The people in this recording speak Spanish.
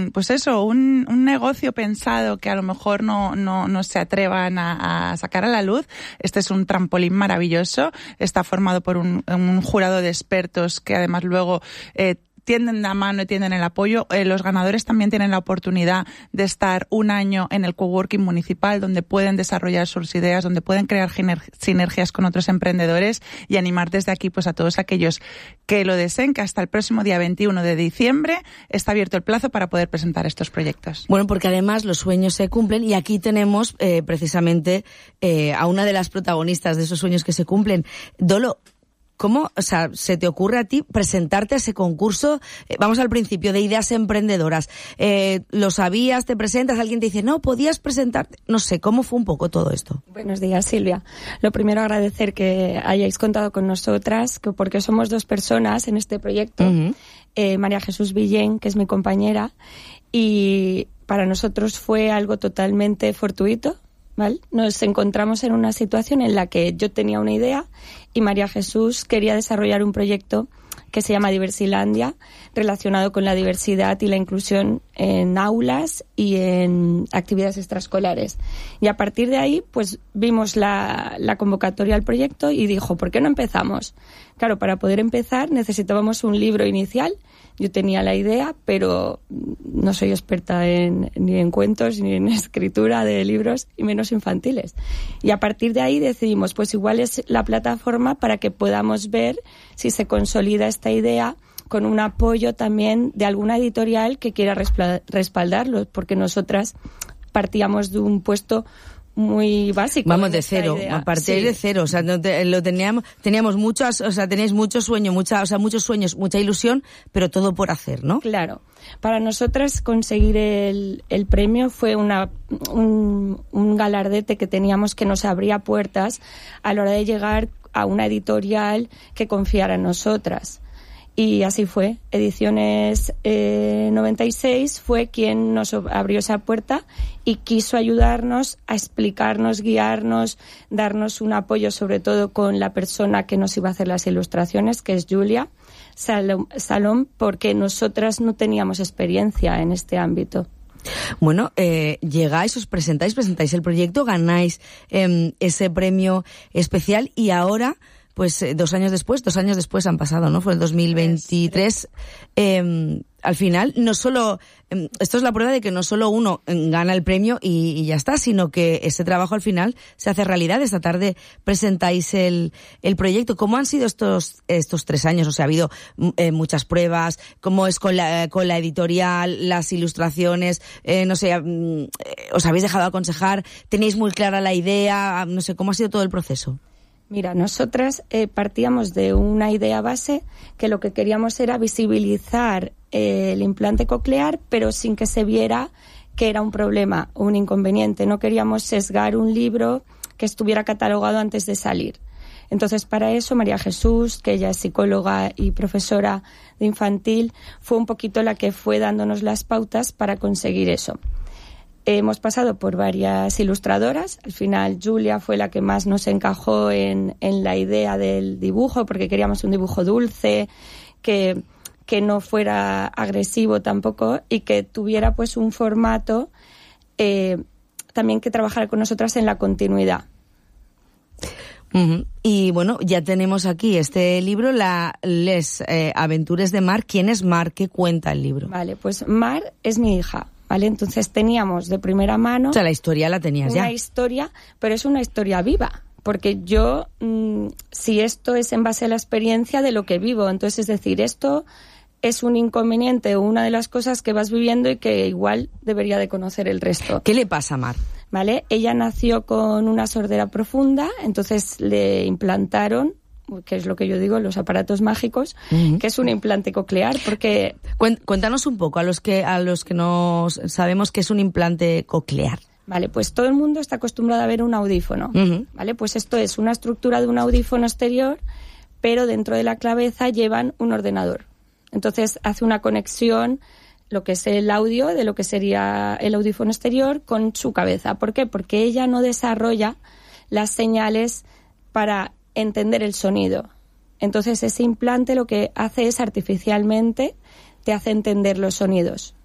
pues eso, un negocio pensado que a lo mejor no se atrevan a sacar a la luz. Este es un trampolín maravilloso. Está formado por un jurado de expertos que además luego tienden la mano y tienden el apoyo. Los ganadores también tienen la oportunidad de estar un año en el coworking municipal, donde pueden desarrollar sus ideas, donde pueden crear sinergias con otros emprendedores, y animar desde aquí pues a todos aquellos que lo deseen, que hasta el próximo día 21 de diciembre está abierto el plazo para poder presentar estos proyectos. Bueno, porque además los sueños se cumplen, y aquí tenemos precisamente a una de las protagonistas de esos sueños que se cumplen. Dolo, ¿cómo, se te ocurre a ti presentarte a ese concurso? Vamos al principio, de ideas emprendedoras. ¿Lo sabías? ¿Te presentas? ¿Alguien te dice, no, podías presentarte? No sé, ¿cómo fue un poco todo esto? Buenos días, Silvia. Lo primero, agradecer que hayáis contado con nosotras, porque somos 2 personas en este proyecto. Uh-huh. María Jesús Villén, que es mi compañera, y para nosotros fue algo totalmente fortuito, ¿vale? Nos encontramos en una situación en la que yo tenía una idea y María Jesús quería desarrollar un proyecto que se llama Diversilandia, relacionado con la diversidad y la inclusión en aulas y en actividades extraescolares. Y a partir de ahí, pues vimos la convocatoria al proyecto y dijo, ¿por qué no empezamos? Claro, para poder empezar necesitábamos un libro inicial. Yo tenía la idea, pero no soy experta ni en cuentos, ni en escritura de libros, y menos infantiles. Y a partir de ahí decidimos, pues igual es la plataforma para que podamos ver si se consolida esta idea con un apoyo también de alguna editorial que quiera respaldarlo, porque nosotras partíamos de un puesto muy básico. Vamos de cero, a partir de cero, o sea, teníamos muchas, o sea, tenéis mucho sueño, muchos sueños, mucha ilusión, pero todo por hacer, ¿no? Claro. Para nosotras conseguir el premio fue un galardete que teníamos, que nos abría puertas a la hora de llegar a una editorial que confiara en nosotras. Y así fue. Ediciones 96 fue quien nos abrió esa puerta y quiso ayudarnos a explicarnos, guiarnos, darnos un apoyo, sobre todo con la persona que nos iba a hacer las ilustraciones, que es Julia Salom, porque nosotras no teníamos experiencia en este ámbito. Bueno, llegáis, os presentáis el proyecto, ganáis ese premio especial, y ahora, pues 2 años después han pasado, ¿no? Fue el 2023. Al final, no solo, esto es la prueba de que no solo uno gana el premio y ya está, sino que ese trabajo al final se hace realidad. Esta tarde presentáis el proyecto. ¿Cómo han sido estos 3 años? O sea, ha habido muchas pruebas. ¿Cómo es con la editorial, las ilustraciones? No sé, ¿os habéis dejado aconsejar? ¿Tenéis muy clara la idea? No sé, ¿cómo ha sido todo el proceso? Mira, nosotras partíamos de una idea base, que lo que queríamos era visibilizar el implante coclear, pero sin que se viera que era un problema o un inconveniente. No queríamos sesgar un libro que estuviera catalogado antes de salir. Entonces, para eso, María Jesús, que ella es psicóloga y profesora de infantil, fue un poquito la que fue dándonos las pautas para conseguir eso. Hemos pasado por varias ilustradoras. Al final, Julia fue la que más nos encajó en la idea del dibujo, porque queríamos un dibujo dulce, que no fuera agresivo tampoco, y que tuviera pues un formato también que trabajara con nosotras en la continuidad. Uh-huh. Y bueno, ya tenemos aquí este libro, Les Aventures de Mar. ¿Quién es Mar? ¿Qué cuenta el libro? Vale, pues Mar es mi hija. ¿Vale? Entonces teníamos de primera mano... O sea, la historia la tenías ya. Una historia, pero es una historia viva. Porque yo, si esto es en base a la experiencia de lo que vivo, entonces es decir, esto es un inconveniente o una de las cosas que vas viviendo y que igual debería de conocer el resto. ¿Qué le pasa a Mar? ¿Vale? Ella nació con una sordera profunda, entonces le implantaron, que es lo que yo digo, los aparatos mágicos, uh-huh, que es un implante coclear, porque... Cuéntanos un poco a los que no sabemos qué es un implante coclear. Vale, pues todo el mundo está acostumbrado a ver un audífono, uh-huh, ¿vale? Pues esto es una estructura de un audífono exterior, pero dentro de la cabeza llevan un ordenador. Entonces hace una conexión, lo que es el audio de lo que sería el audífono exterior con su cabeza. ¿Por qué? Porque ella no desarrolla las señales para entender el sonido. Entonces ese implante lo que hace es artificialmente te hace entender los sonidos.